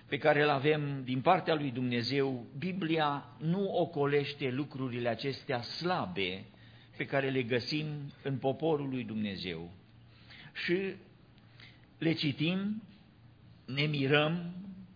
pe care îl avem din partea lui Dumnezeu, Biblia nu ocolește lucrurile acestea slabe pe care le găsim în poporul lui Dumnezeu. Și le citim, ne mirăm,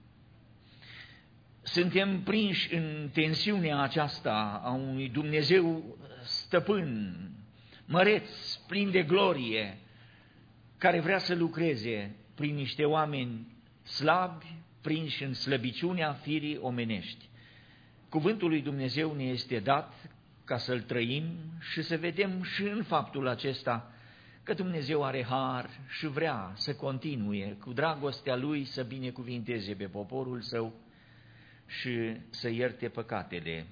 suntem prinși în tensiunea aceasta a unui Dumnezeu stăpân, măreț, plin de glorie, care vrea să lucreze prin niște oameni slabi, prinși în slăbiciunea firii omenești. Cuvântul lui Dumnezeu ne este dat ca să-l trăim și să vedem și în faptul acesta că Dumnezeu are har și vrea să continue cu dragostea Lui să binecuvinteze pe poporul Său și să ierte păcatele.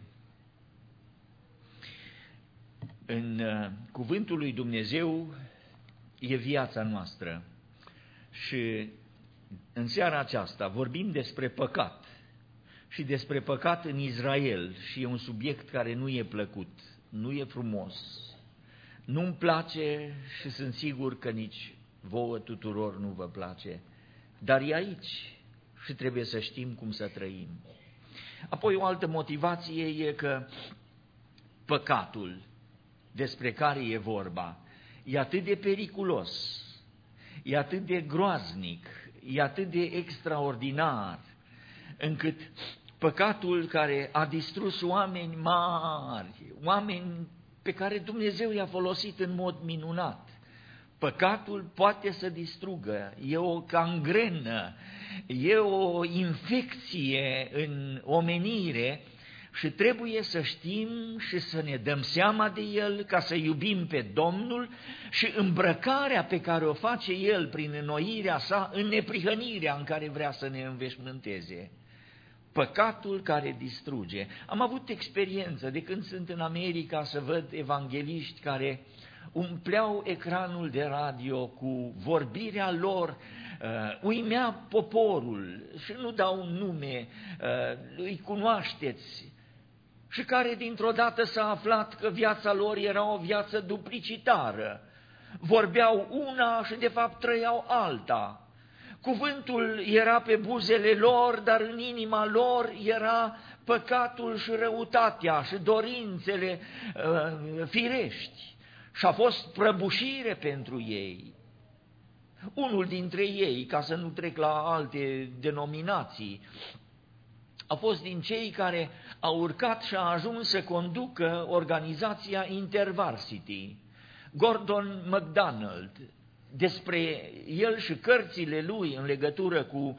În cuvântul lui Dumnezeu e viața noastră și în seara aceasta vorbim despre păcat și despre păcat în Israel și e un subiect care nu e plăcut, nu e frumos, nu-mi place și sunt sigur că nici vouă tuturor nu vă place, dar e aici și trebuie să știm cum să trăim. Apoi o altă motivație e că păcatul despre care e vorba e atât de periculos, e atât de groaznic, e atât de extraordinar, încât păcatul care a distrus oameni mari, oameni pe care Dumnezeu i-a folosit în mod minunat, păcatul poate să distrugă, e o gangrenă, e o infecție în omenire și trebuie să știm și să ne dăm seama de el ca să iubim pe Domnul și îmbrăcarea pe care o face el prin înnoirea sa în neprihănirea în care vrea să ne înveșmânteze. Păcatul care distruge. Am avut experiență de când sunt în America să văd evangeliști care umpleau ecranul de radio cu vorbirea lor, uimea poporul și nu dau un nume, îi cunoașteți, și care dintr-o dată s-a aflat că viața lor era o viață duplicitară. Vorbeau una și de fapt trăiau alta. Cuvântul era pe buzele lor, dar în inima lor era păcatul și răutatea și dorințele firești. Și a fost prăbușire pentru ei. Unul dintre ei, ca să nu trec la alte denominații, a fost din cei care a urcat și a ajuns să conducă organizația InterVarsity. Gordon MacDonald, despre el și cărțile lui în legătură cu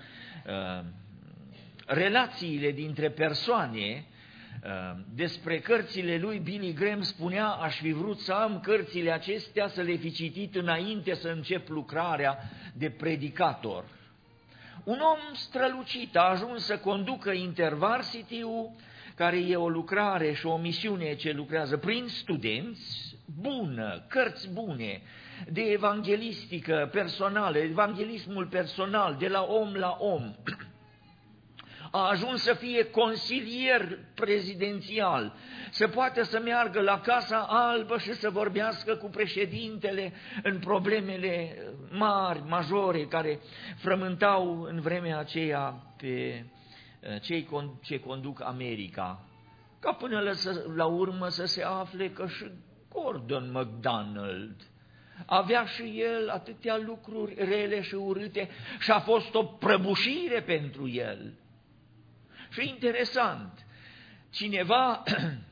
relațiile dintre persoane, despre cărțile lui Billy Graham spunea: aș fi vrut să am cărțile acestea, să le fi citit înainte să încep lucrarea de predicator. Un om strălucit a ajuns să conducă InterVarsity-ul, care e o lucrare și o misiune ce lucrează prin studenți, bună, cărți bune, de evanghelistică personală, evanghelismul personal, de la om la om. A ajuns să fie consilier prezidențial, să poată să meargă la Casa Albă și să vorbească cu președintele în problemele mari, majore, care frământau în vremea aceea pe cei ce conduc America. Ca până la urmă să se afle că și Gordon MacDonald avea și el atâtea lucruri rele și urâte și a fost o prăbușire pentru el. Și interesant, cineva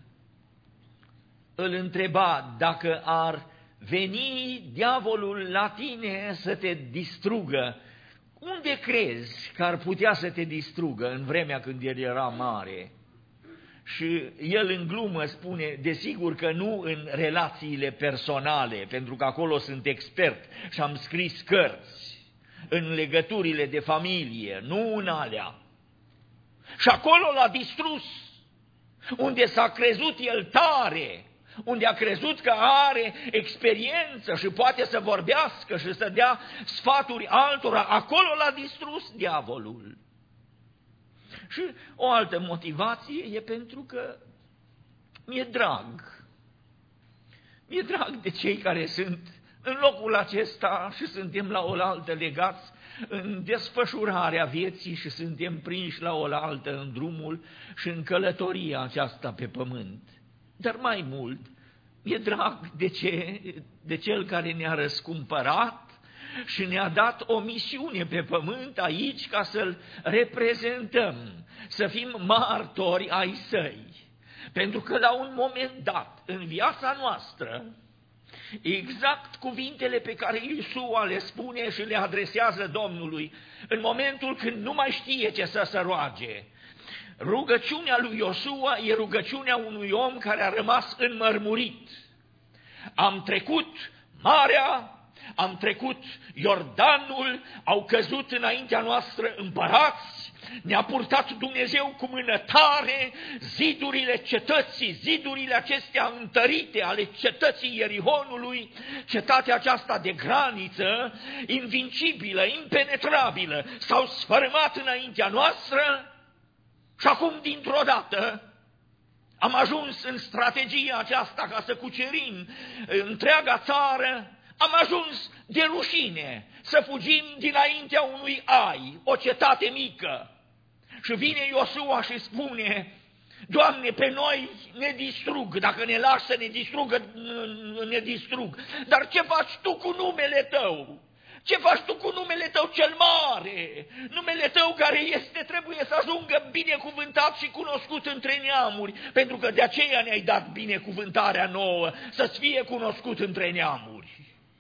îl întreba dacă ar veni diavolul la tine să te distrugă, unde crezi că ar putea să te distrugă în vremea când el era mare? Și el în glumă spune, desigur că nu în relațiile personale, pentru că acolo sunt expert și am scris cărți, în legăturile de familie, nu în alea. Și acolo l-a distrus, unde s-a crezut el tare, unde a crezut că are experiență și poate să vorbească și să dea sfaturi altora, acolo l-a distrus diavolul. Și o altă motivație e pentru că mi-e drag. Mi-e drag de cei care sunt în locul acesta și suntem la oaltă legați în desfășurarea vieții și suntem prinși la oaltă în drumul și în călătoria aceasta pe pământ. Dar mai mult, mi-e drag de Cel care ne-a răscumpărat și ne-a dat o misiune pe pământ aici ca să-L reprezentăm, să fim martori ai Săi. Pentru că la un moment dat, în viața noastră, exact cuvintele pe care Iisua le spune și le adresează Domnului, în momentul când nu mai știe ce să se roage, rugăciunea lui Iosua e rugăciunea unui om care a rămas înmărmurit. Am trecut marea, am trecut Iordanul, au căzut înaintea noastră împărați, ne-a purtat Dumnezeu cu mână tare, zidurile cetății, zidurile acestea întărite ale cetății Ierihonului, cetatea aceasta de graniță, invincibilă, impenetrabilă, s-au sfărâmat înaintea noastră și acum dintr-o dată am ajuns în strategia aceasta ca să cucerim întreaga țară, am ajuns de rușine să fugim dinaintea unui Ai, o cetate mică. Și vine Iosua și spune, Doamne, pe noi ne distrug, dacă ne lași să ne distrugă, ne distrug. Dar ce faci Tu cu numele Tău? Ce faci Tu cu numele Tău cel mare? Numele Tău care trebuie să ajungă binecuvântat și cunoscut între neamuri, pentru că de aceea ne-ai dat binecuvântarea nouă, să-ți fie cunoscut între neamuri.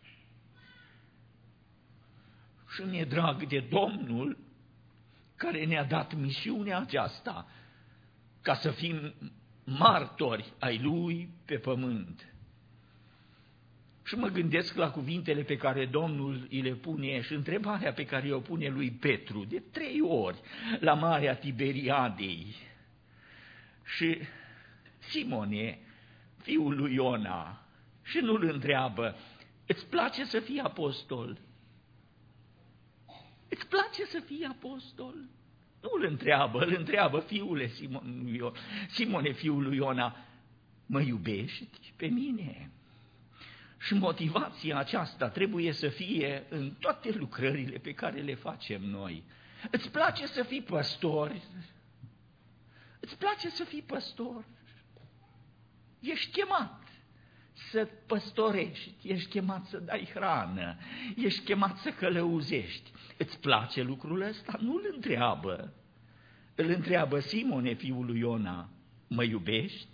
Și mi-e drag de Domnul care ne-a dat misiunea aceasta ca să fim martori ai Lui pe pământ. Și mă gândesc la cuvintele pe care Domnul îi le pune și întrebarea pe care o pune lui Petru de 3 ori la Marea Tiberiadei. Și Simone, fiul lui Iona, și nu-l întreabă, îți place să fii apostol? Îți place să fii apostol? Nu îl întreabă, fiule Simone, fiul lui Iona, mă iubești pe mine? Și motivația aceasta trebuie să fie în toate lucrările pe care le facem noi. Îți place să fii păstor? Îți place să fii păstor? Ești chemat să păstorești, ești chemat să dai hrană, ești chemat să călăuzești. Îți place lucrul ăsta? Nu îl întreabă. Îl întreabă, Simone, fiul lui Iona, mă iubești?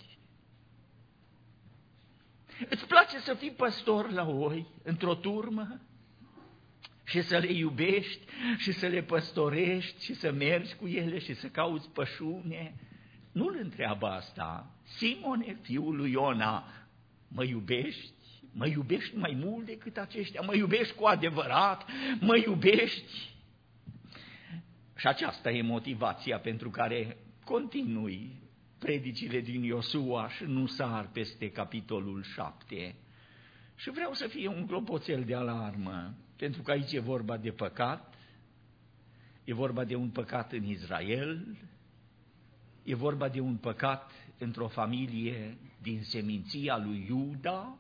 Îți place să fii păstor la oi, într-o turmă, și să le iubești și să le păstorești și să mergi cu ele și să cauți pășune? Nu îl întreabă asta. Simone, fiul lui Iona, mă iubești? Mă iubești mai mult decât aceștia? Mă iubești cu adevărat? Mă iubești? Și aceasta e motivația pentru care continui predicile din Iosua și nu sar peste capitolul 7. Și vreau să fie un clopoțel de alarmă, pentru că aici e vorba de păcat, e vorba de un păcat în Israel, e vorba de un păcat într-o familie din seminția lui Iuda,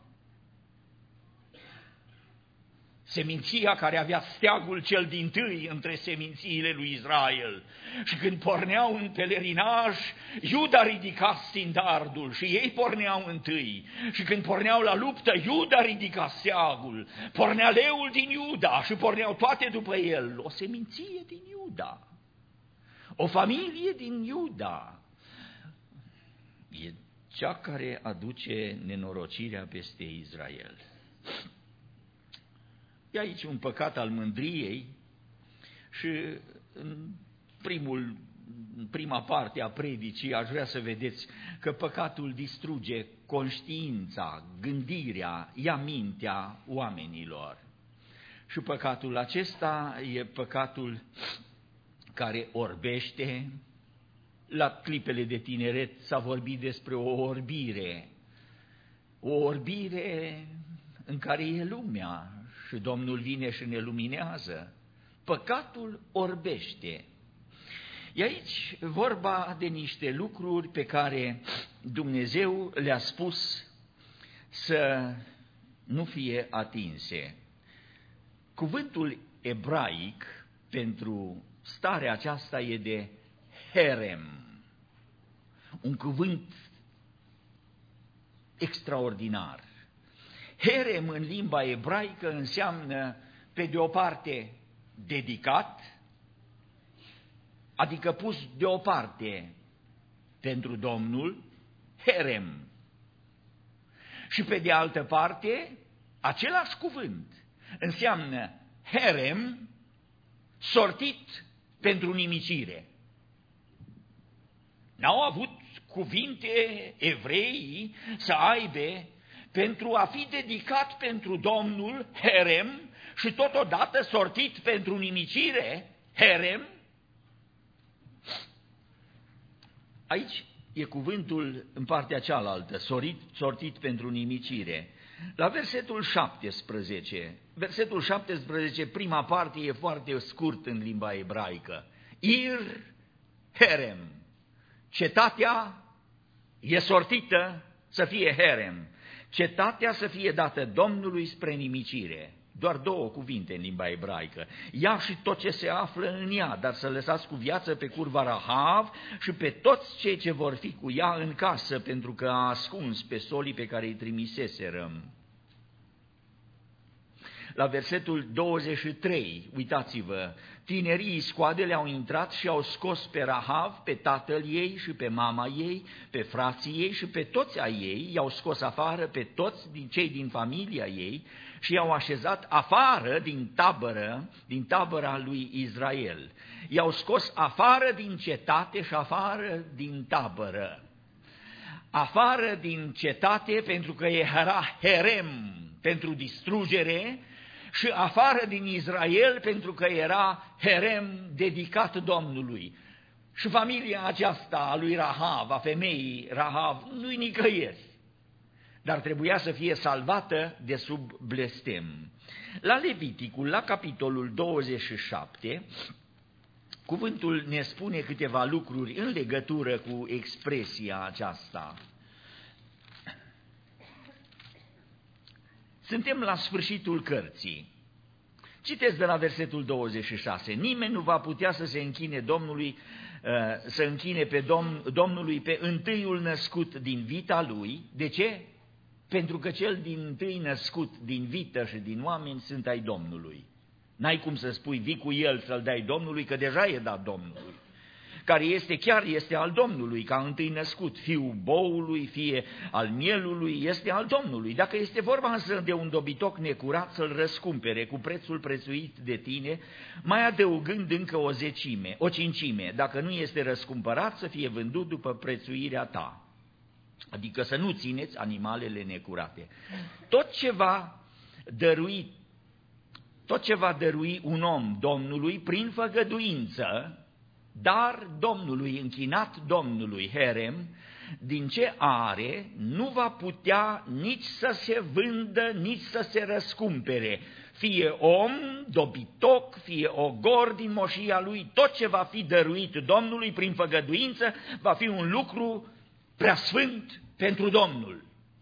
seminția care avea steagul cel dintâi între semințiile lui Israel. Și când porneau în pelerinaj, Iuda ridica standardul și ei porneau întâi. Și când porneau la luptă, Iuda ridica steagul. Pornea leul din Iuda și porneau toate după el. O seminție din Iuda. O familie din Iuda. E cea care aduce nenorocirea peste Israel. E aici un păcat al mândriei și în prima parte a predicii aș vrea să vedeți că păcatul distruge conștiința, gândirea, ia mintea oamenilor. Și păcatul acesta e păcatul care orbește. La clipele de tineret s-a vorbit despre o orbire în care e lumea. Și Domnul vine și ne luminează. Păcatul orbește. E aici vorba de niște lucruri pe care Dumnezeu le-a spus să nu fie atinse. Cuvântul ebraic pentru starea aceasta e de herem, un cuvânt extraordinar. Herem în limba ebraică înseamnă, pe de o parte, dedicat, adică pus deoparte pentru Domnul, herem. Și pe de altă parte, același cuvânt înseamnă herem sortit pentru nimicire. N-au avut cuvinte evreii să aibă pentru a fi dedicat pentru Domnul, herem, și totodată sortit pentru nimicire, herem. Aici e cuvântul în partea cealaltă, sortit pentru nimicire. La versetul 17, prima parte e foarte scurt în limba ebraică. Ir herem, cetatea e sortită să fie herem, cetatea să fie dată Domnului spre nimicire. Doar două cuvinte în limba ebraică. Ea și tot ce se află în ea, dar să lăsați cu viață pe curva Rahav și pe toți cei ce vor fi cu ea în casă, pentru că a ascuns pe solii pe care îi trimiseserăm. La versetul 23, uitați-vă, tinerii scoadele au intrat și au scos pe Rahav, pe tatăl ei și pe mama ei, pe frații ei și pe toți ai ei, i-au scos afară pe toți cei din familia ei și i-au așezat afară din tabăra lui Israel. I-au scos afară din cetate și afară din tabără. Afară din cetate pentru că era herem pentru distrugere, și afară din Israel pentru că era herem dedicat Domnului. Și familia aceasta a lui Rahav, a femeii Rahav, nu-i nicăieri, dar trebuia să fie salvată de sub blestem. La Leviticul, la capitolul 27, cuvântul ne spune câteva lucruri în legătură cu expresia aceasta. Suntem la sfârșitul cărții. Citeți de la versetul 26. Nimeni nu va putea să se închine Domnului, să închine pe Domnului pe întâiul născut din vita lui. De ce? Pentru că cel din întâi născut din vită și din oameni sunt ai Domnului. N-ai cum să spui, vii cu el să-l dai Domnului, că deja e dat Domnului. Care este al Domnului, ca întâi născut, fiul boului, fie al mielului, este al Domnului. Dacă este vorba însă de un dobitoc necurat, să-l răscumpere cu prețul prețuit de tine, mai adăugând încă o cincime, dacă nu este răscumpărat, să fie vândut după prețuirea ta. Adică să nu țineți animalele necurate. Tot ce va dărui un om Domnului prin făgăduință, dar Domnului, închinat Domnului, herem, din ce are, nu va putea nici să se vândă, nici să se răscumpere. Fie om, dobitoc, fie ogor din moșia lui, tot ce va fi dăruit Domnului prin făgăduință va fi un lucru preasfânt pentru Domnul.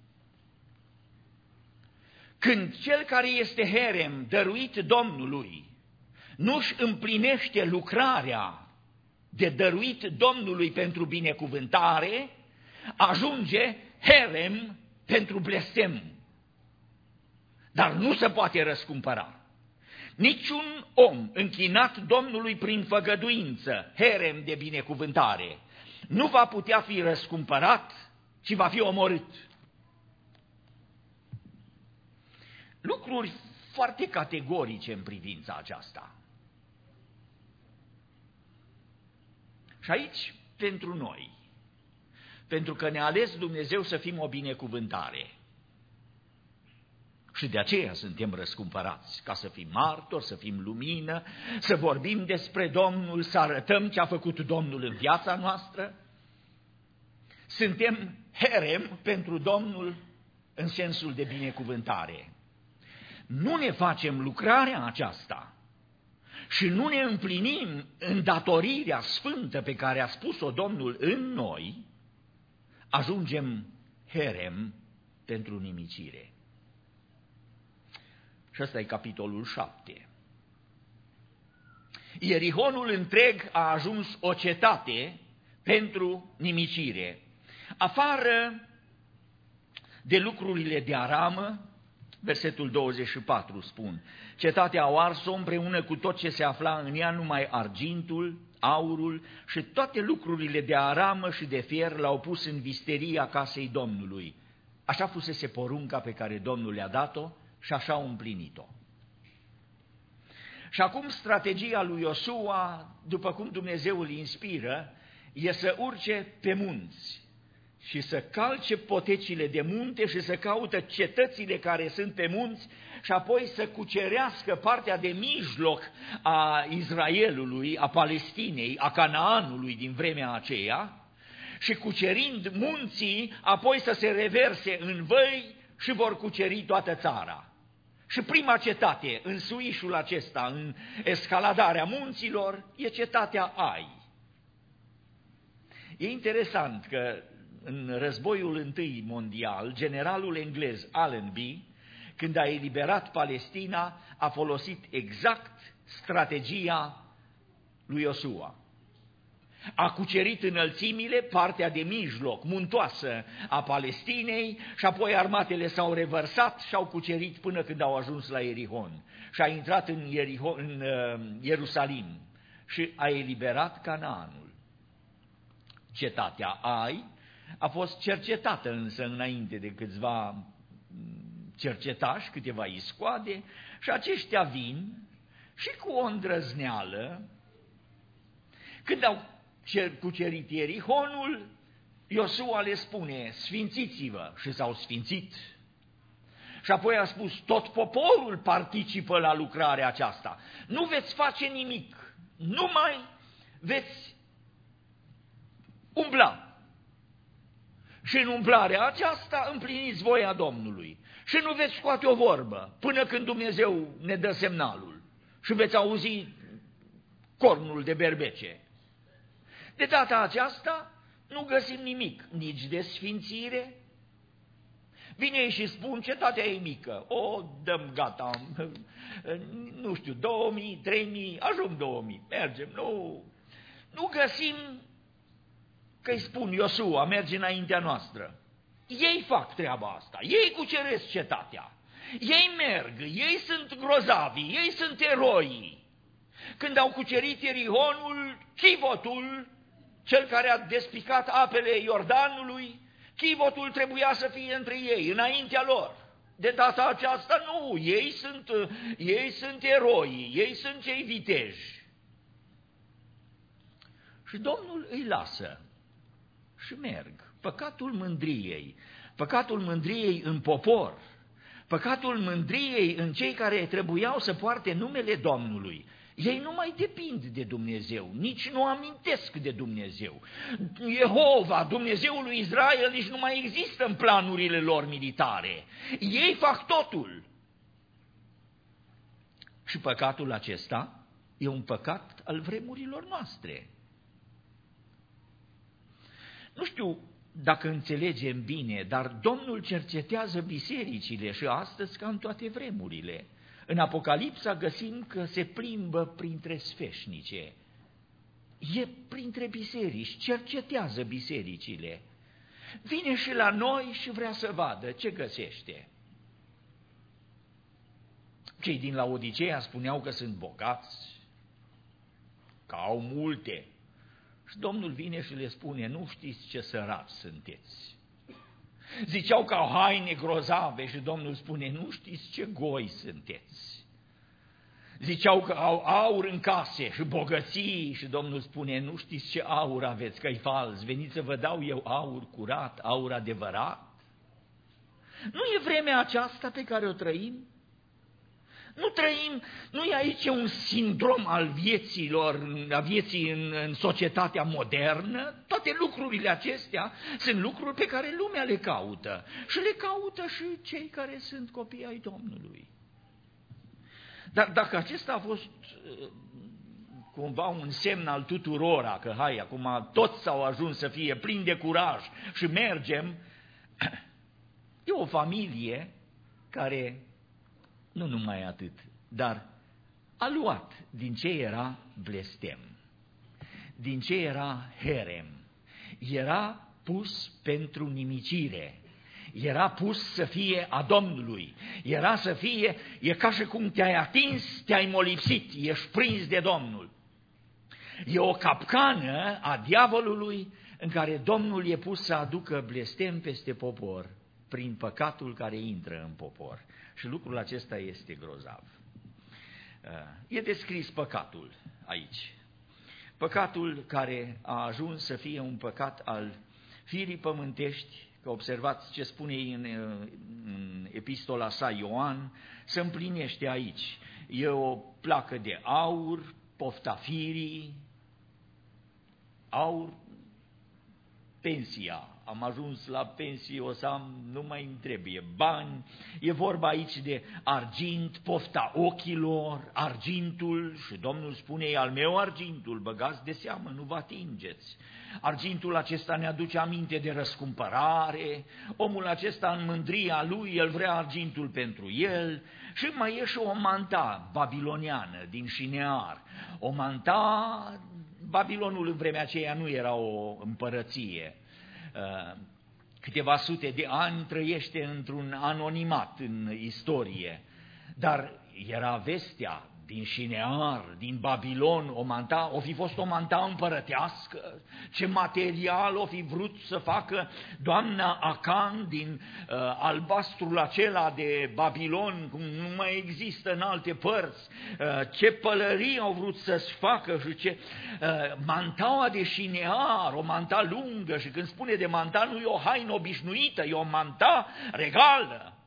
Când cel care este herem, dăruit Domnului, nu-și împlinește lucrarea de dăruit Domnului pentru binecuvântare, ajunge herem pentru blestem. Dar nu se poate răscumpăra. Niciun om închinat Domnului prin făgăduință, herem de binecuvântare, nu va putea fi răscumpărat, ci va fi omorât. Lucruri foarte categorice în privința aceasta. Și aici, pentru noi, pentru că ne-a ales Dumnezeu să fim o binecuvântare, și de aceea suntem răscumpărați, ca să fim martori, să fim lumină, să vorbim despre Domnul, să arătăm ce a făcut Domnul în viața noastră. Suntem herem pentru Domnul în sensul de binecuvântare. Nu ne facem lucrarea aceasta și nu ne împlinim îndatorirea sfântă pe care a spus-o Domnul în noi, ajungem herem pentru nimicire. Și ăsta e capitolul 7. Ierihonul întreg a ajuns o cetate pentru nimicire. Afară de lucrurile de aramă, versetul 24 spun, cetatea au ars-o împreună cu tot ce se afla în ea, numai argintul, aurul și toate lucrurile de aramă și de fier l-au pus în visteria casei Domnului. Așa fusese porunca pe care Domnul le-a dat-o și așa au împlinit-o. Și acum strategia lui Iosua, după cum Dumnezeu îl inspiră, e să urce pe munți și să calce potecile de munte și să caută cetățile care sunt pe munți și apoi să cucerească partea de mijloc a Israelului, a Palestinei, a Canaanului din vremea aceea și cucerind munții, apoi să se reverse în văi și vor cuceri toată țara. Și prima cetate în suișul acesta, în escaladarea munților, e cetatea Ai. E interesant că în războiul I mondial, generalul englez Allenby, când a eliberat Palestina, a folosit exact strategia lui Iosua. A cucerit înălțimile, partea de mijloc, muntoasă a Palestinei și apoi armatele s-au revărsat și au cucerit până când au ajuns la Ierihon. Și a intrat în Ierusalim și a eliberat Canaanul. Cetatea Ai a fost cercetată însă înainte de câțiva cercetași, câteva iscoade, și aceștia vin și cu o îndrăzneală, când au cucerit Ierihonul, Iosua le spune, sfințiți-vă, și s-au sfințit. Și apoi a spus, tot poporul participă la lucrarea aceasta. Nu veți face nimic, numai veți umbla. Și în umblarea aceasta împliniți voia Domnului. Și nu veți scoate o vorbă până când Dumnezeu ne dă semnalul. Și veți auzi cornul de berbece. De data aceasta nu găsim nimic, nici de sfințire. Vine ei și spun, cetatea e mică, o dăm gata, nu știu, 2000, 3000, ajung 2000, mergem, nu găsim că îi spun Iosua, merge înaintea noastră. Ei fac treaba asta, ei cuceresc cetatea, ei merg, ei sunt grozavi, ei sunt eroi. Când au cucerit Ierihonul, chivotul, cel care a despicat apele Iordanului, chivotul trebuia să fie între ei, înaintea lor. De data aceasta nu, ei sunt eroi, ei sunt cei viteji. Și Domnul îi lasă și merg. Păcatul mândriei în popor, păcatul mândriei în cei care trebuiau să poarte numele Domnului. Ei nu mai depind de Dumnezeu, nici nu amintesc de Dumnezeu. Jehova, Dumnezeul lui Israel, nici nu mai există în planurile lor militare. Ei fac totul. Și păcatul acesta e un păcat al vremurilor noastre. Nu știu dacă înțelegem bine, dar Domnul cercetează bisericile și astăzi ca în toate vremurile. În Apocalipsa găsim că se plimbă printre sfeșnice, e printre biserici, cercetează bisericile. Vine și la noi și vrea să vadă ce găsește. Cei din Laodiceea spuneau că sunt bogați, că au multe. Și Domnul vine și le spune, nu știți ce săraci sunteți. Ziceau că au haine grozave și Domnul spune, nu știți ce goi sunteți. Ziceau că au aur în case și bogății și Domnul spune, nu știți ce aur aveți, că-i fals, veniți să vă dau eu aur curat, aur adevărat. Nu e vremea aceasta pe care o trăim? Nu e aici un sindrom al vieții în societatea modernă? Toate lucrurile acestea sunt lucruri pe care lumea le caută și le caută și cei care sunt copii ai Domnului. Dar dacă acesta a fost cumva un semn al tuturora, că hai, acum toți s-au ajuns să fie plini de curaj și mergem, e o familie care, nu numai atât, dar a luat din ce era blestem, din ce era herem, era pus pentru nimicire, era pus să fie a Domnului, era să fie, e ca și cum te-ai atins, te-ai molipsit, ești prins de Domnul. E o capcană a diavolului în care Domnul e pus să aducă blestem peste popor prin păcatul care intră în popor. Și lucrul acesta este grozav. E descris păcatul aici. Păcatul care a ajuns să fie un păcat al firii pământești, că observați ce spune în epistola sa Ioan, se împlinește aici. E o placă de aur, pofta firii, aur, pensia. Am ajuns la pensie, o să am, nu mai îmi trebuie bani. E vorba aici de argint, pofta ochilor, argintul, și Domnul spune, e al meu argintul, băgați de seamă, nu vă atingeți. Argintul acesta ne aduce aminte de răscumpărare, omul acesta în mândria lui, el vrea argintul pentru el. Și mai e și o manta babiloniană din Șinear, o manta, Babilonul în vremea aceea nu era o împărăție. Câteva sute de ani trăiește într-un anonimat în istorie, dar era vestea din Șinear, din Babilon, o fi fost o manta împărătească, ce material o fi vrut să facă doamna Acan din albastrul acela de Babilon, cum nu mai există în alte părți, ce pălării au vrut să-și facă și ce mantaua de Șinear, o manta lungă, și când spune de manta nu e o haină obișnuită, e o manta regală.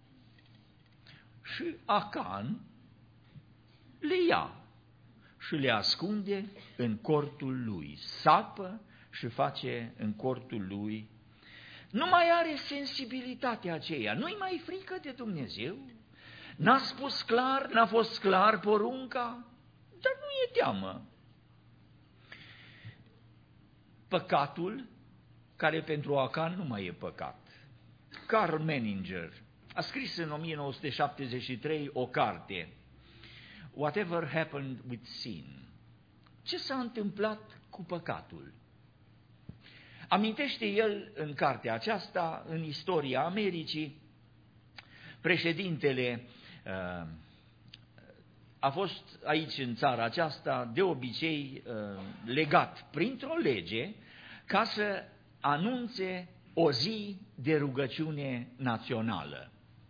Și Acan le ia și le ascunde în cortul lui, sapă și face în cortul lui. Nu mai are sensibilitatea aceea, nu-i mai frică de Dumnezeu, n-a spus clar, n-a fost clar porunca, dar nu e teamă. Păcatul, care pentru Acan nu mai e păcat. Karl Menninger a scris în 1973 o carte, Whatever Happened with Sin. Ce s-a întâmplat cu păcatul? Amintește el în cartea aceasta, în istoria Americii, președintele a fost aici în țara aceasta de obicei legat printr-o lege ca să anunțe o zi de rugăciune națională.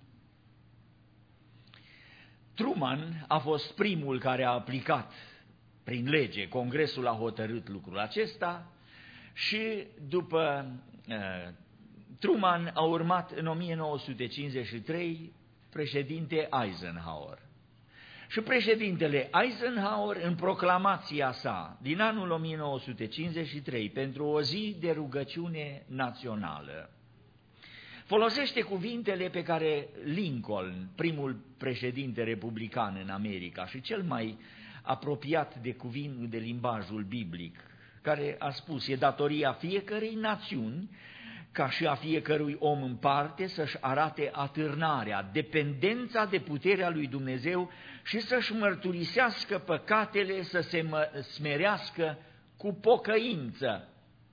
Truman a fost primul care a aplicat prin lege, Congresul a hotărât lucrul acesta și după Truman a urmat în 1953 președinte Eisenhower. Și președintele Eisenhower, în proclamația sa din anul 1953 pentru o zi de rugăciune națională, folosește cuvintele pe care Lincoln, primul președinte republican în America și cel mai apropiat de limbajul biblic, care a spus, e datoria fiecărei națiuni, ca și a fiecărui om în parte, să-și arate atârnarea, dependența de puterea lui Dumnezeu și să-și mărturisească păcatele, să se smerească cu pocăință.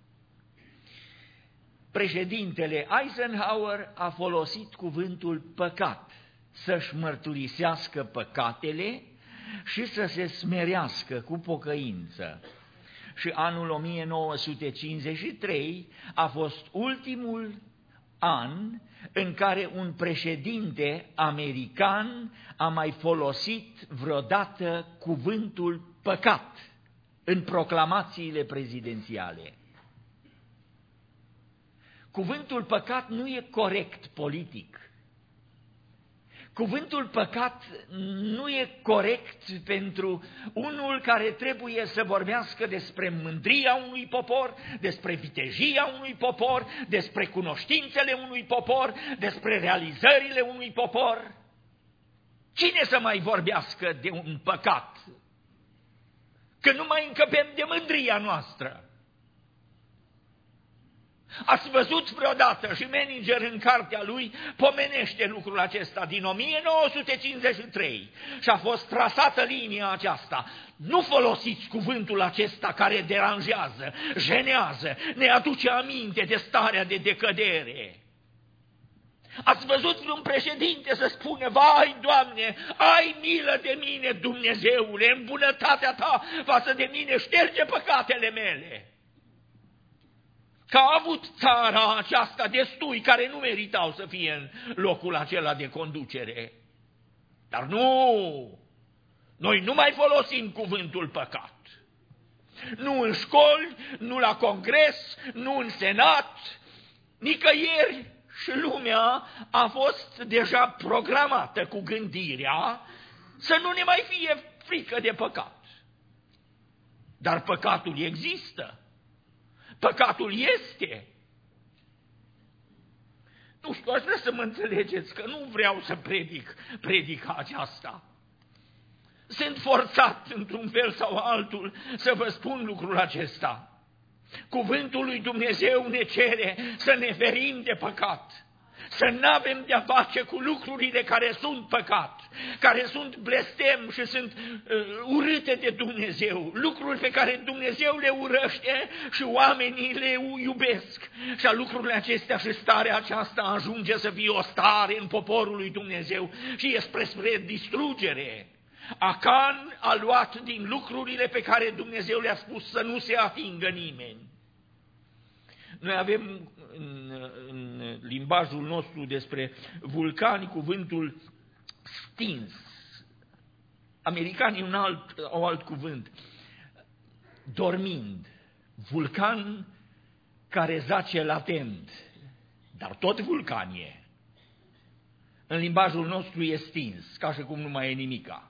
Președintele Eisenhower a folosit cuvântul păcat, să-și mărturisească păcatele și să se smerească cu pocăință. Și anul 1953 a fost ultimul an în care un președinte american a mai folosit vreodată cuvântul păcat în proclamațiile prezidențiale. Cuvântul păcat nu e corect politic. Cuvântul păcat nu e corect pentru unul care trebuie să vorbească despre mândria unui popor, despre vitejia unui popor, despre cunoștințele unui popor, despre realizările unui popor. Cine să mai vorbească de un păcat? Că nu mai încăpem de mândria noastră. Ați văzut vreodată, și Menninger în cartea lui pomenește lucrul acesta din 1953 și a fost trasată linia aceasta. Nu folosiți cuvântul acesta care deranjează, jenează, ne aduce aminte de starea de decădere. Ați văzut vreun președinte să spune: vai, Doamne, ai milă de mine, Dumnezeule, în bunătatea ta față de mine, șterge păcatele mele. Că a avut țara aceasta destui care nu meritau să fie în locul acela de conducere. Dar nu, noi nu mai folosim cuvântul păcat. Nu în școli, nu la congres, nu în senat, nicăieri. Și lumea a fost deja programată cu gândirea să nu ne mai fie frică de păcat. Dar păcatul există. Păcatul este. Nu știu, aș vrea să mă înțelegeți că nu vreau să predica aceasta. Sunt forțat într-un fel sau altul să vă spun lucrul acesta. Cuvântul lui Dumnezeu ne cere să ne ferim de păcat, să nu avem de-a face cu lucrurile care sunt păcat, care sunt blestem și sunt urâte de Dumnezeu, lucruri pe care Dumnezeu le urăște și oamenii le iubesc. Și a lucrurile acestea și starea aceasta ajunge să fie o stare în poporul lui Dumnezeu și e spre distrugere. Acan a luat din lucrurile pe care Dumnezeu le-a spus să nu se atingă nimeni. Noi avem în limbajul nostru despre vulcani cuvântul stins. Americanii au alt cuvânt. Dormind. Vulcan care zace latent. Dar tot vulcan e. În limbajul nostru e stins, ca și cum nu mai e nimica.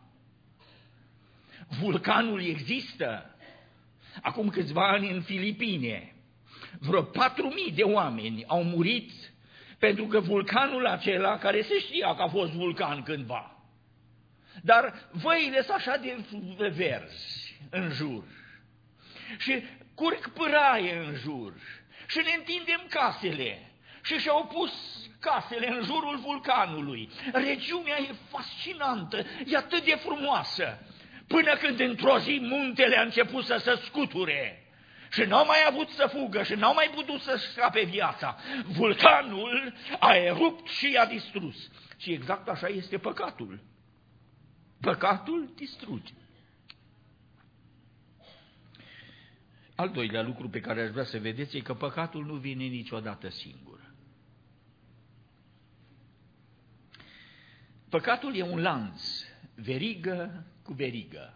Vulcanul există. Acum câțiva ani în Filipine, vreo 4.000 de oameni au murit pentru că vulcanul acela, care se știa că a fost vulcan cândva, dar văile sunt așa de verzi în jur și curg pâraie în jur și ne întindem casele și și-au pus casele în jurul vulcanului. Regiunea e fascinantă, e atât de frumoasă. Până când într-o zi muntele a început să se scuture și n-au mai avut să fugă și n-au mai putut să scape viața. Vulcanul a erupt și i-a distrus. Și exact așa este păcatul. Păcatul distruge. Al doilea lucru pe care aș vrea să vedeți e că păcatul nu vine niciodată singur. Păcatul e un lanț, verigă cu verigă.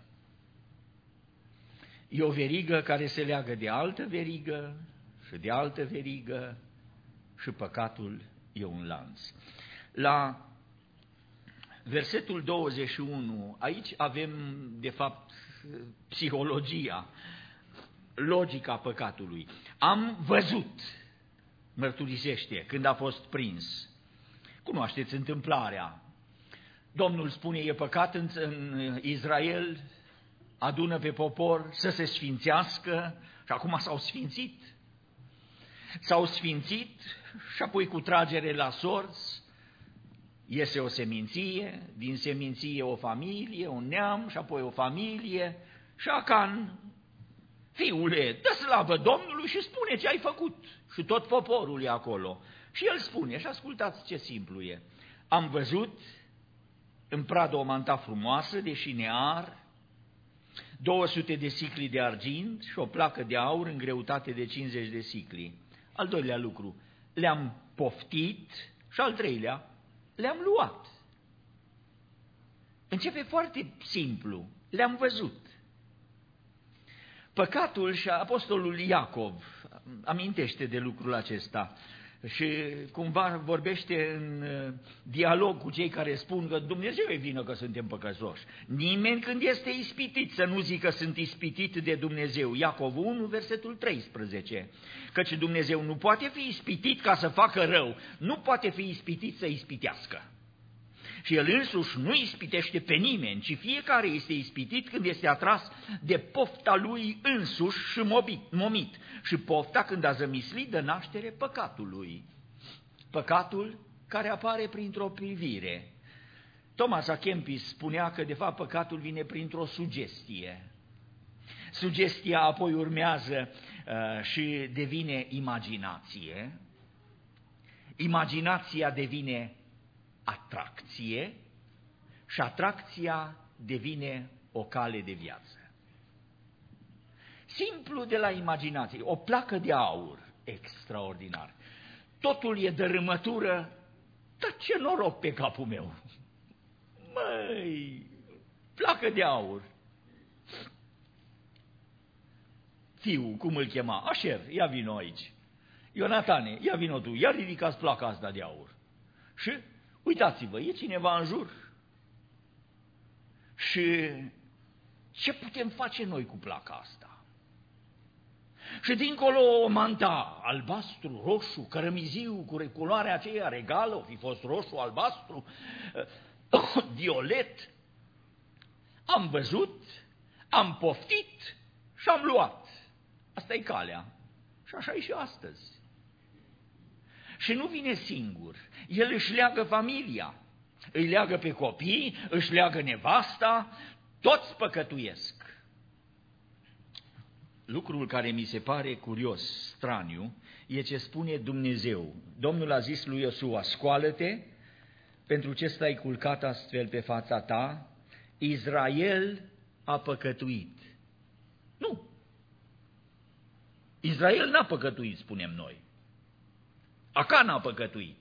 E o verigă care se leagă de altă verigă și de altă verigă și păcatul e un lanț. La versetul 21, aici avem de fapt psihologia, logica păcatului. Am văzut, mărturisește, când a fost prins. Cunoașteți întâmplarea. Domnul spune, e păcat în Israel, adună pe popor să se sfințească și acum s-au sfințit. S-au sfințit și apoi cu tragere la sorți iese o seminție, din seminție o familie, un neam și apoi o familie și Acan, fiule, dă slavă Domnului și spune ce ai făcut. Și tot poporul e acolo. Și el spune, și ascultați ce simplu e, am văzut în pradă o manta frumoasă de șinear, 200 de sicli de argint și o placă de aur în greutate de 50 de sicli. Al doilea lucru, le-am poftit și al treilea, le-am luat. Începe foarte simplu, le-am văzut. Păcatul, și apostolul Iacov amintește de lucrul acesta și cumva vorbește în dialog cu cei care spun că Dumnezeu e vină că suntem păcătoși. Nimeni când este ispitit să nu zică sunt ispitit de Dumnezeu. Iacov 1, versetul 13. Căci Dumnezeu nu poate fi ispitit ca să facă rău, nu poate fi ispitit să ispitească. Și El însuși nu ispitește pe nimeni, ci fiecare este ispitit când este atras de pofta lui însuși și momit. Și pofta când a zămislit dă naștere păcatului. Păcatul care apare printr-o privire. Thomas à Kempis spunea că de fapt păcatul vine printr-o sugestie. Sugestia apoi urmează și devine imaginație. Imaginația devine atracție și atracția devine o cale de viață. Simplu de la imaginație, o placă de aur, extraordinar. Totul e dărâmătură, dar ce noroc pe capul meu! Măi, placă de aur. Fiul, cum îl chema? Așer, ia vino aici. Ionatane, ia vino tu, ia ridicați placa asta de aur. Și uitați-vă, e cineva în jur. Și ce putem face noi cu placa asta? Și dincolo o manta, albastru, roșu, cărămiziu, cu culoarea aceea regală, o fi fost roșu, albastru, violet. Am văzut, am poftit și am luat. Asta e calea. Și așa e și astăzi. Și nu vine singur. El își leagă familia, îi leagă pe copii, își leagă nevasta, toți păcătuiesc. Lucrul care mi se pare curios, straniu, e ce spune Dumnezeu. Domnul a zis lui Iosua, scoală-te, pentru ce stai culcat astfel pe fața ta? Israel a păcătuit. Nu. Israel n-a păcătuit, spunem noi. Acan a păcătuit.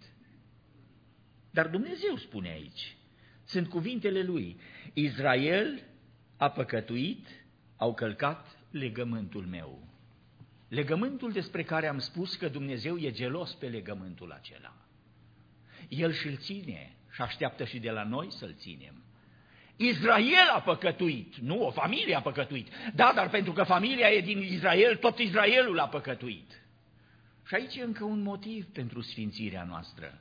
Dar Dumnezeu spune aici, sunt cuvintele lui, Israel a păcătuit, au călcat legământul meu. Legământul despre care am spus că Dumnezeu e gelos pe legământul acela. El și-l ține și așteaptă și de la noi să-l ținem. Israel a păcătuit, nu o familie a păcătuit. Da, dar pentru că familia e din Israel, tot Israelul a păcătuit. Și aici e încă un motiv pentru sfințirea noastră.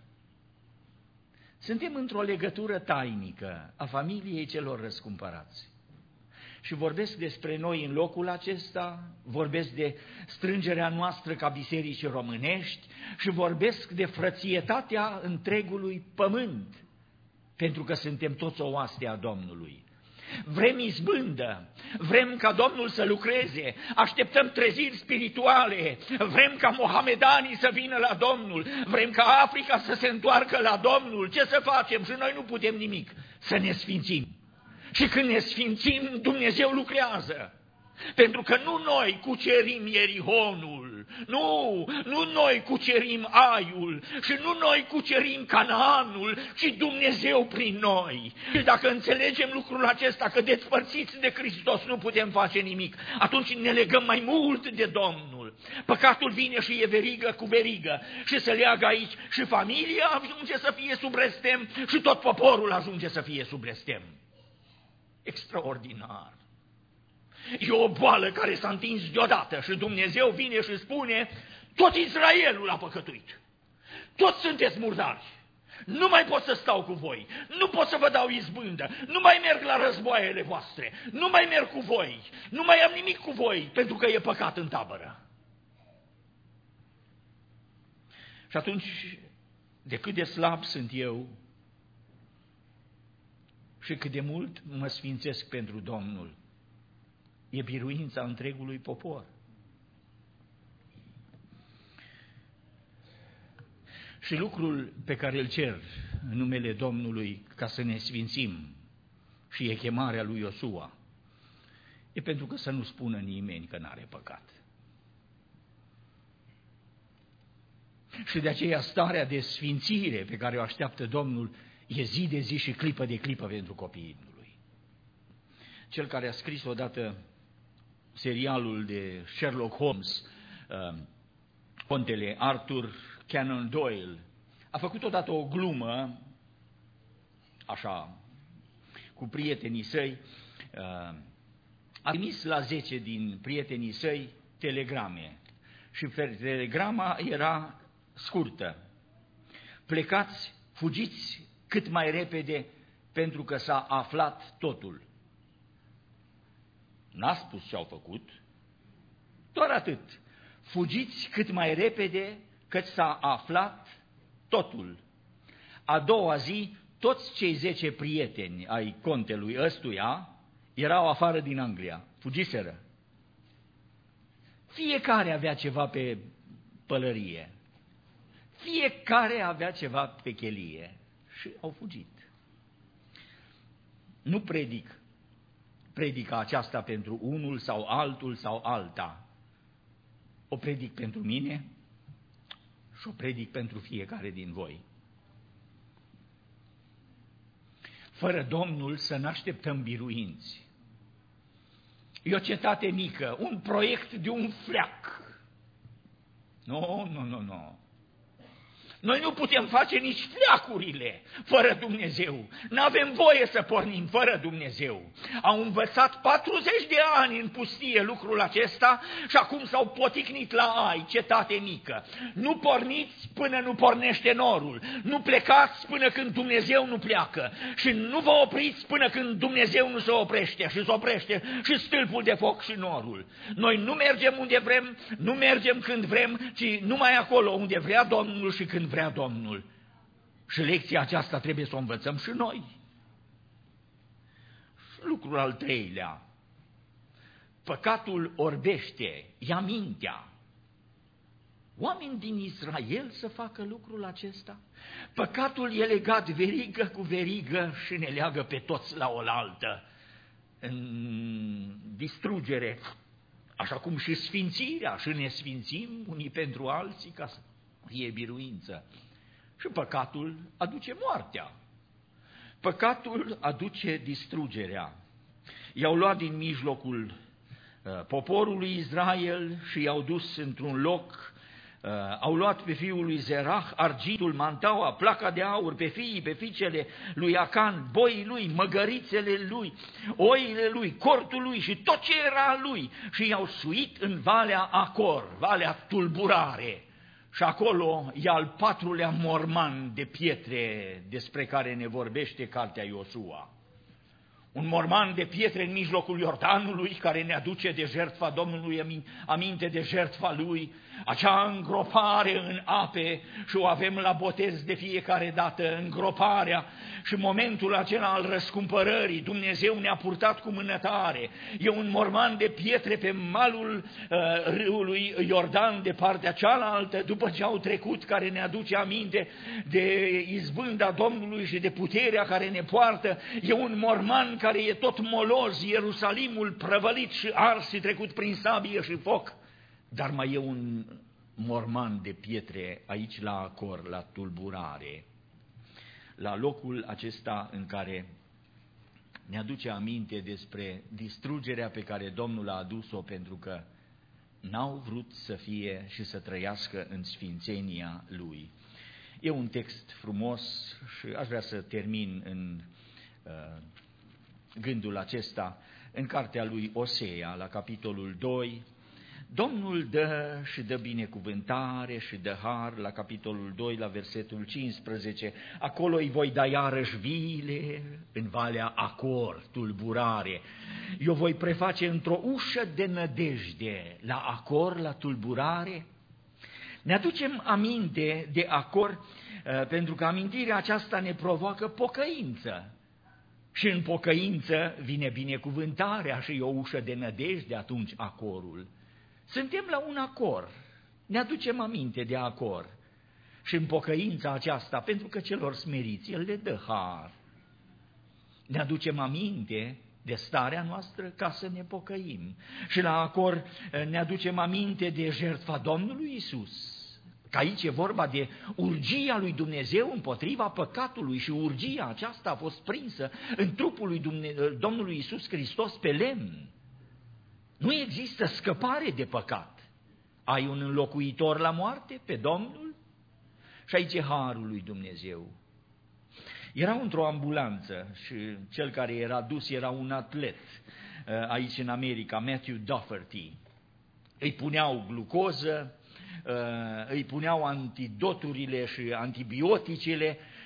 Suntem într-o legătură tainică a familiei celor răscumpărați. Și vorbesc despre noi în locul acesta, vorbesc de strângerea noastră ca biserici românești și vorbesc de frățietatea întregului pământ, pentru că suntem toți o oaste a Domnului. Vrem izbândă, vrem ca Domnul să lucreze, așteptăm treziri spirituale, vrem ca mohamedanii să vină la Domnul, vrem ca Africa să se întoarcă la Domnul. Ce să facem? Și noi nu putem nimic, să ne sfințim. Și când ne sfințim, Dumnezeu lucrează. Pentru că nu noi cucerim Ierihonul, nu noi cucerim Aiul și nu noi cucerim Canaanul, ci Dumnezeu prin noi. Și dacă înțelegem lucrul acesta, că despărțiți de Hristos nu putem face nimic, atunci ne legăm mai mult de Domnul. Păcatul vine și e verigă cu verigă și se leagă aici și familia ajunge să fie sub blestem și tot poporul ajunge să fie sub blestem. Extraordinar! E o boală care s-a întins deodată și Dumnezeu vine și spune, tot Israelul a păcătuit, toți sunteți murdari, nu mai pot să stau cu voi, nu pot să vă dau izbândă, nu mai merg la războaiele voastre, nu mai merg cu voi, nu mai am nimic cu voi, pentru că e păcat în tabără. Și atunci, de cât de slab sunt eu și cât de mult mă sfințesc pentru Domnul, e biruința întregului popor. Și lucrul pe care îl cer în numele Domnului ca să ne sfințim și e chemarea lui Iosua, e pentru că să nu spună nimeni că n-are păcat. Și de aceea starea de sfințire pe care o așteaptă Domnul e zi de zi și clipă de clipă pentru copiii lui. Cel care a scris odată serialul de Sherlock Holmes, contele Arthur Conan Doyle, a făcut odată o glumă, așa, cu prietenii săi, a trimis la 10 din prietenii săi telegrame și telegrama era scurtă: plecați, fugiți cât mai repede pentru că s-a aflat totul. N-a spus ce au făcut, doar atât. Fugiți cât mai repede, căci s-a aflat totul. A doua zi, toți cei 10 prieteni ai contelui ăstuia erau afară din Anglia, fugiseră. Fiecare avea ceva pe pălărie, fiecare avea ceva pe chelie și au fugit. Nu predica aceasta pentru unul sau altul sau alta. O predic pentru mine și o predic pentru fiecare din voi. Fără Domnul să ne așteptăm biruinți. E o cetate mică, un proiect de un fleac. Nu. Noi nu putem face nici fleacurile fără Dumnezeu. N-avem voie să pornim fără Dumnezeu. Au învățat 40 de ani în pustie lucrul acesta și acum s-au poticnit la Ai, cetate mică. Nu porniți până nu pornește norul. Nu plecați până când Dumnezeu nu pleacă. Și nu vă opriți până când Dumnezeu nu se oprește și se oprește și stâlpul de foc și norul. Noi nu mergem unde vrem, nu mergem când vrem, ci numai acolo unde vrea Domnul și când vrea Domnul. Și lecția aceasta trebuie să o învățăm și noi. Și lucrul al treilea. Păcatul orbește, ia mintea. Oameni din Israel să facă lucrul acesta? Păcatul e legat verigă cu verigă și ne leagă pe toți la oaltă. În distrugere, așa cum și sfințirea, și ne sfințim unii pentru alții ca să fie biruință. Și păcatul aduce moartea. Păcatul aduce distrugerea. I-au luat din mijlocul poporului Israel și i-au dus într-un loc, au luat pe fiul lui Zerah argintul, mantaua, placa de aur, pe fiii, pe fiicele lui Acan, boii lui, măgărițele lui, oile lui, cortul lui și tot ce era lui și i-au suit în Valea Acor, Valea Tulburare. Și acolo e al 4-lea morman de pietre despre care ne vorbește cartea Iosua. Un morman de pietre în mijlocul Iordanului care ne aduce de jertfa Domnului aminte de jertfa Lui, acea îngropare în ape și o avem la botez de fiecare dată, îngroparea și momentul acela al răscumpărării. Dumnezeu ne-a purtat cu mânătare. E un morman de pietre pe malul râului Iordan de partea cealaltă, după ce au trecut, care ne aduce aminte de izbânda Domnului și de puterea care ne poartă. E un morman care e tot molos, Ierusalimul prăvălit și ars și trecut prin sabie și foc. Dar mai e un morman de pietre aici la Acor, la Tulburare, la locul acesta în care ne aduce aminte despre distrugerea pe care Domnul a adus-o pentru că n-au vrut să fie și să trăiască în sfințenia Lui. E un text frumos și aș vrea să termin în gândul acesta în cartea lui Osea, la capitolul 2. Domnul dă și dă binecuvântare și dă har, la capitolul 2, la versetul 15. Acolo îi voi da iarăși viile în Valea Acor, Tulburare. Eu voi preface într-o ușă de nădejde la Acor, la Tulburare. Ne aducem aminte de Acor pentru că amintirea aceasta ne provoacă pocăință. Și în pocăință vine binecuvântarea și o ușă de nădejde atunci Acorul. Suntem la un Acor, ne aducem aminte de Acor și în pocăința aceasta, pentru că celor smeriți El le dă har. Ne aducem aminte de starea noastră ca să ne pocăim și la Acor ne aducem aminte de jertfa Domnului Iisus. Că aici e vorba de urgia lui Dumnezeu împotriva păcatului și urgia aceasta a fost prinsă în trupul lui Domnului Iisus Hristos pe lemn. Nu există scăpare de păcat. Ai un înlocuitor la moarte, pe Domnul, și aici e harul lui Dumnezeu. Erau într-o ambulanță și cel care era dus era un atlet aici în America, Matthew Dougherty. Îi puneau glucoză, îi puneau antidoturile și antibioticele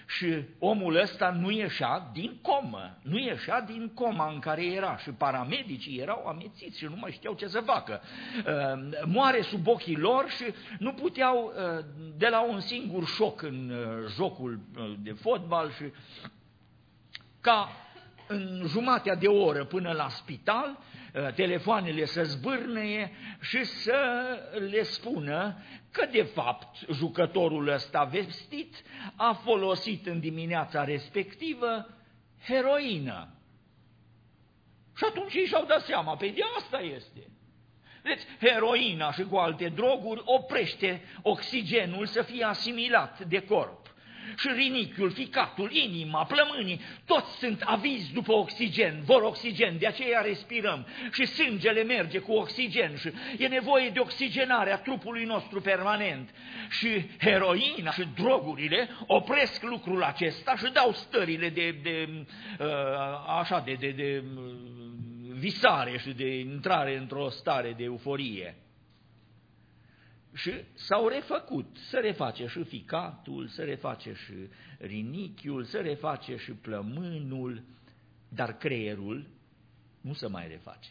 și omul ăsta nu ieșea din comă, nu ieșea din coma în care era și paramedicii erau amețiți și nu mai știau ce să facă. Moare sub ochii lor și nu puteau, de la un singur șoc în jocul de fotbal și ca în jumatea de oră până la spital, telefoanele să zbârnăie și să le spună că de fapt jucătorul ăsta vestit a folosit în dimineața respectivă heroină. Și atunci ei și-au dat seama, pe de asta este. Deci heroina și cu alte droguri oprește oxigenul să fie asimilat de corp. Și rinichiul, ficatul, inima, plămânii, toți sunt avizi după oxigen, vor oxigen, de aceea respirăm și sângele merge cu oxigen și e nevoie de oxigenarea trupului nostru permanent. Și heroina și drogurile opresc lucrul acesta și dau stările de visare și de intrare într-o stare de euforie. Și s-au refăcut, se reface și ficatul, se reface și rinichiul, se reface și plămânul, dar creierul nu se mai reface.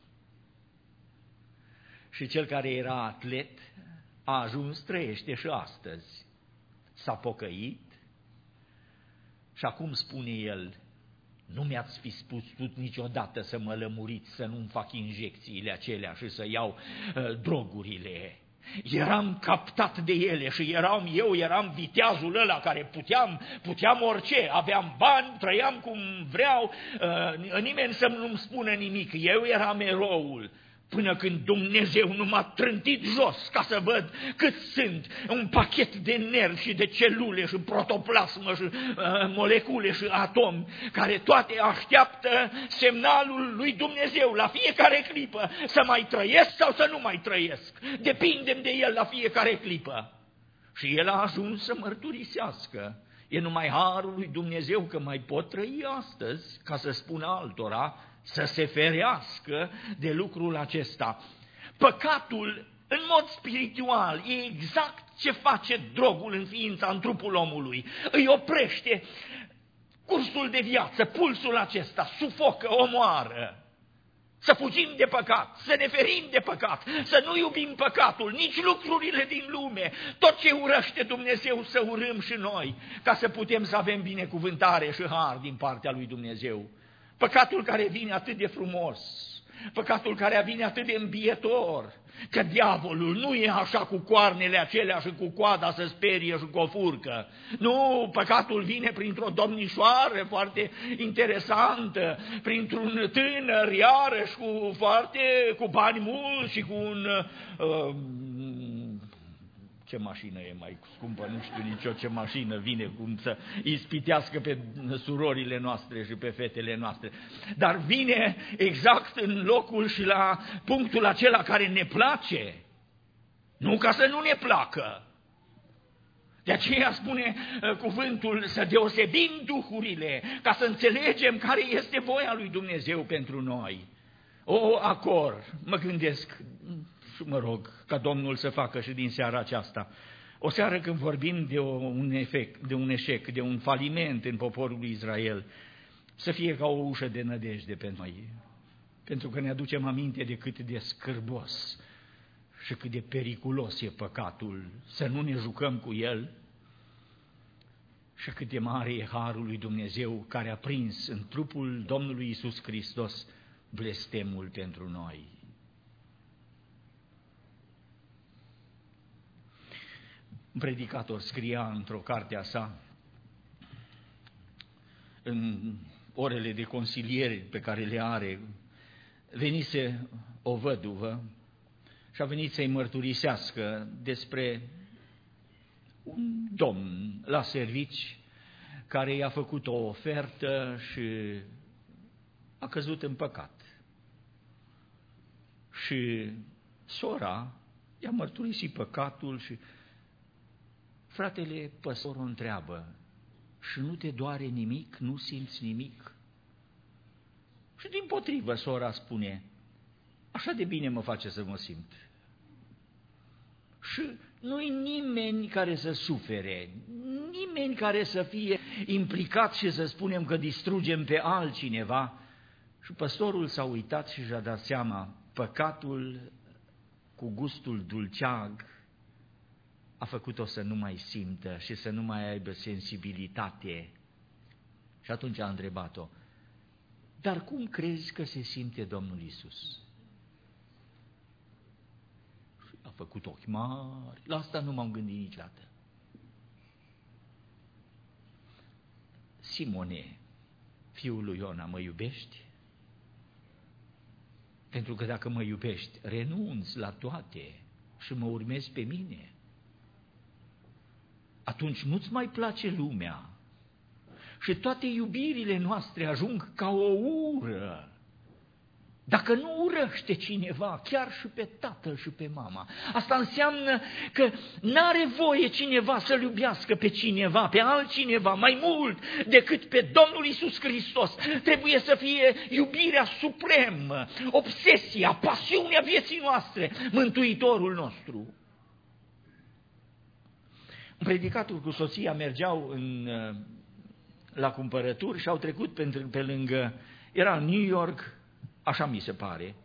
Și cel care era atlet a ajuns, trăiește și astăzi. S-a pocăit și acum spune el, nu mi-ați fi spus niciodată să mă lămuriți, să nu-mi fac injecțiile acelea și să iau drogurile. Eram captat de ele și eram viteazul ăla care puteam orice, aveam bani, trăiam cum vreau, nimeni să nu-mi spună nimic, eu eram eroul. Până când Dumnezeu nu m-a trântit jos ca să văd cât sunt, un pachet de nervi și de celule și protoplasmă și molecule și atomi, care toate așteaptă semnalul lui Dumnezeu la fiecare clipă, să mai trăiesc sau să nu mai trăiesc. Depindem de El la fiecare clipă. Și El a ajuns să mărturisească. E numai harul lui Dumnezeu că mai pot trăi astăzi, ca să spună altora, să se ferească de lucrul acesta. Păcatul, în mod spiritual, e exact ce face drogul în ființa, în trupul omului. Îi oprește cursul de viață, pulsul acesta, sufocă, omoară. Să fugim de păcat, să ne ferim de păcat, să nu iubim păcatul, nici lucrurile din lume, tot ce urăște Dumnezeu să urâm și noi, ca să putem să avem binecuvântare și har din partea lui Dumnezeu. Păcatul care vine atât de frumos, păcatul care vine atât de îmbietor, că diavolul nu e așa cu coarnele acelea și cu coada să sperie și cu o furcă. Nu, păcatul vine printr-o domnișoară foarte interesantă, printr-un tânăr iarăși cu bani mulți și cu un... ce mașină e mai scumpă, nu știu nici eu ce mașină vine cum să ispitească pe surorile noastre și pe fetele noastre. Dar vine exact în locul și la punctul acela care ne place, nu ca să nu ne placă. De aceea spune cuvântul să deosebim duhurile, ca să înțelegem care este voia lui Dumnezeu pentru noi. Mă gândesc și mă rog ca Domnul să facă și din seara aceasta. O seară când vorbim de un eșec, de un faliment în poporul lui Israel, să fie ca o ușă de nădejde pentru noi. Pentru că ne aducem aminte de cât de scârbos și cât de periculos e păcatul, să nu ne jucăm cu el și cât de mare e harul lui Dumnezeu care a prins în trupul Domnului Iisus Hristos blestemul pentru noi. Un predicator scria într-o carte a sa, în orele de consiliere pe care le are, venise o văduvă și a venit să-i mărturisească despre un domn la servici care i-a făcut o ofertă și a căzut în păcat. Și sora i-a mărturisit păcatul și fratele păstor o întreabă, și nu te doare nimic, nu simți nimic? Și dimpotrivă sora spune, așa de bine mă face să mă simt. Și nu-i nimeni care să sufere, nimeni care să fie implicat și să spunem că distrugem pe altcineva. Și păstorul s-a uitat și și-a dat seama, păcatul cu gustul dulceag a făcut-o să nu mai simtă și să nu mai aibă sensibilitate. Și atunci a întrebat-o, dar cum crezi că se simte Domnul Iisus? Și a făcut ochi mari, la asta nu m-am gândit niciodată. Simone, fiul lui Iona, mă iubești? Pentru că dacă mă iubești, renunți la toate și mă urmezi pe mine. Atunci nu-ți mai place lumea și toate iubirile noastre ajung ca o ură. Dacă nu urăște cineva, chiar și pe tatăl și pe mama, asta înseamnă că n-are voie cineva să-l iubească pe cineva, pe altcineva, mai mult decât pe Domnul Iisus Hristos. Trebuie să fie iubirea supremă, obsesia, pasiunea vieții noastre, Mântuitorul nostru. În predicatul cu soția mergeau la cumpărături și au trecut pe lângă, era în New York, așa mi se pare,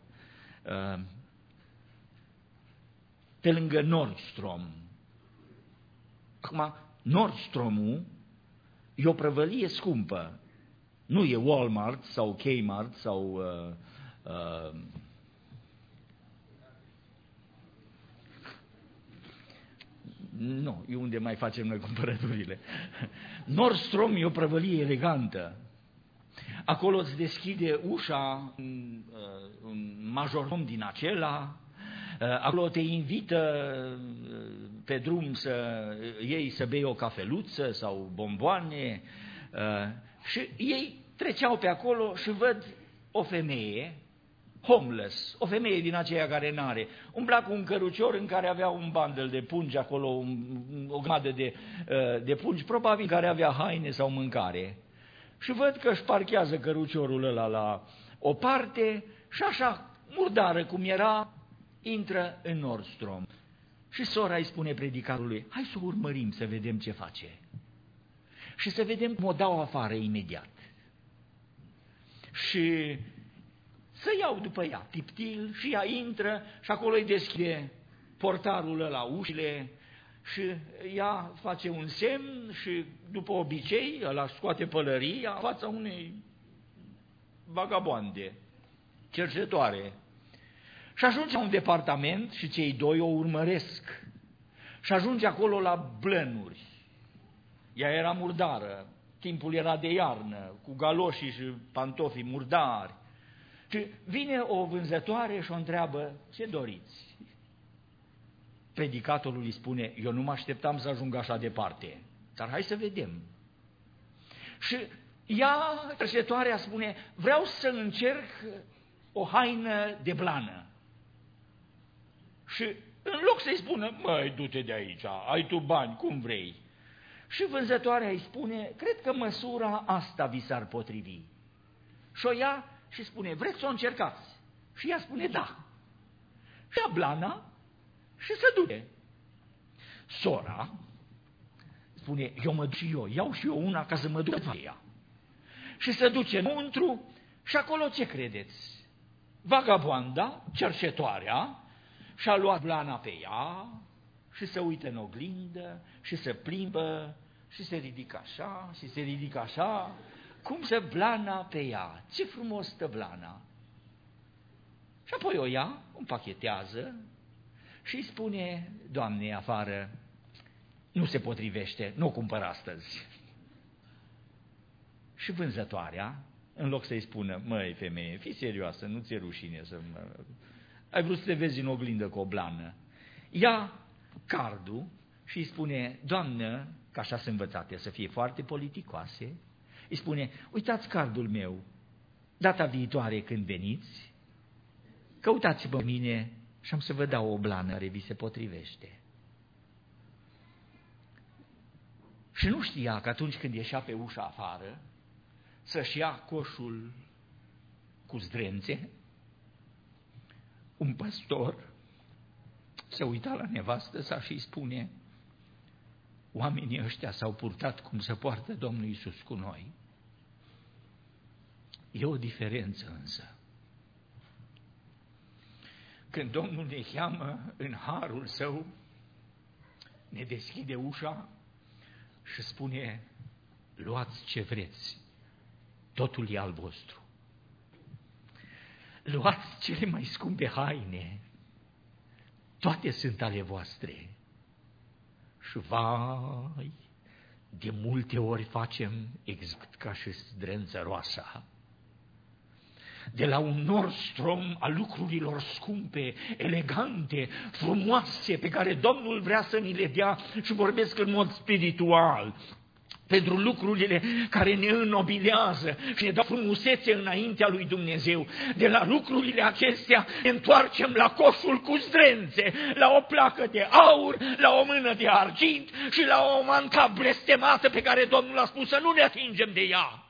pe lângă Nordstrom. Acum, Nordstromul e o prăvălie scumpă, nu e Walmart sau Kmart sau nu, e unde mai facem noi cumpărăturile. Nordstrom e o prăvălie elegantă. Acolo îți deschide ușa un majordom din acela, acolo te invită pe drum să bei o cafeluță sau bomboane și ei treceau pe acolo și văd o femeie homeless, o femeie din aceea care n-are, umbla cu un cărucior în care avea un bundle de pungi acolo, o grămadă de pungi, probabil care avea haine sau mâncare. Și văd că își parchează căruciorul ăla la o parte și așa, murdară cum era, intră în Nordstrom. Și sora îi spune predicarului, hai să o urmărim să vedem ce face. Și să vedem cum o dau afară imediat. Și să iau după ea tiptil și ea intră și acolo îi deschide portarul ăla ușile și ea face un semn și după obicei ăla scoate pălăria în fața unei vagabonde, cercetoare. Și ajunge la un departament și cei doi o urmăresc. Și ajunge acolo la blănuri. Ea era murdară, timpul era de iarnă, cu galoșii și pantofii murdari. Și vine o vânzătoare și o întreabă, ce doriți? Predicatorul îi spune, eu nu mă așteptam să ajung așa departe, dar hai să vedem. Și ea, cercetoarea, spune, vreau să încerc o haină de blană. Și în loc să-i spună, măi, du-te de aici, ai tu bani, cum vrei. Și vânzătoarea îi spune, cred că măsura asta vi s-ar potrivi. Și o ia și spune, vreți să o încercați? Și ea spune, da. Și ia blana și se duce. Sora spune, eu mă duc și eu, iau și eu una ca să mă duc la ea. Și se duce înăuntru și acolo ce credeți? Vagabonda, cercetoarea, și-a luat blana pe ea și se uită în oglindă și se plimbă și se ridică așa și se ridică așa, cum se blana pe ea, ce frumos stă blana. Și apoi o ia, o împachetează și îi spune, Doamne, afară, nu se potrivește, nu o cumpăr astăzi. Și vânzătoarea, în loc să-i spună, măi femeie, fii serioasă, nu ți-e rușine să ai vrut să te vezi în oglindă cu o blană. Ia cardul și îi spune, Doamnă, că așa sunt învățate, să fie foarte politicoase, îi spune, uitați cardul meu, data viitoare când veniți, căutați-mă pe mine și am să vă dau o blană care vi se potrivește. Și nu știa că atunci când ieșea pe ușa afară, să-și ia coșul cu zdrențe, un păstor se uita la nevastă sa și îi spune, oamenii ăștia s-au purtat cum se poartă Domnul Iisus cu noi. E o diferență însă. Când Domnul ne cheamă în harul Său, ne deschide ușa și spune: luați ce vreți, totul e al vostru. Luați cele mai scumpe haine, toate sunt ale voastre. Și vai, de multe ori facem exact ca și zdrență roasa. De la un Nordstrom al lucrurilor scumpe, elegante, frumoase, pe care Domnul vrea să ni le dea, și vorbesc în mod spiritual, pentru lucrurile care ne înnobilează și ne dau frumusețe înaintea lui Dumnezeu. De la lucrurile acestea ne întoarcem la coșul cu zdrențe, la o placă de aur, la o mână de argint și la o manta blestemată pe care Domnul a spus să nu ne atingem de ea.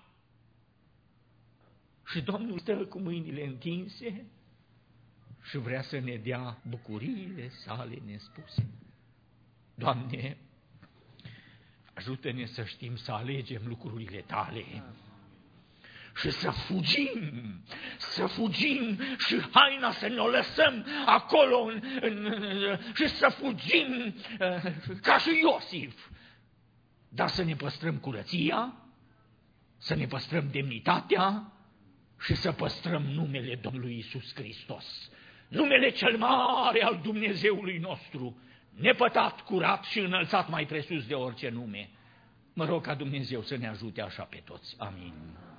Și Domnul stă cu mâinile întinse și vrea să ne dea bucuriile sale nespuse. Doamne, ajută-ne să știm să alegem lucrurile Tale și să fugim și haina să ne o lăsăm acolo și să fugim ca și Iosif, dar să ne păstrăm curăția, să ne păstrăm demnitatea și să păstrăm numele Domnului Iisus Hristos, numele cel mare al Dumnezeului nostru, nepătat, curat și înălțat mai presus de orice nume. Mă rog ca Dumnezeu să ne ajute așa pe toți. Amin.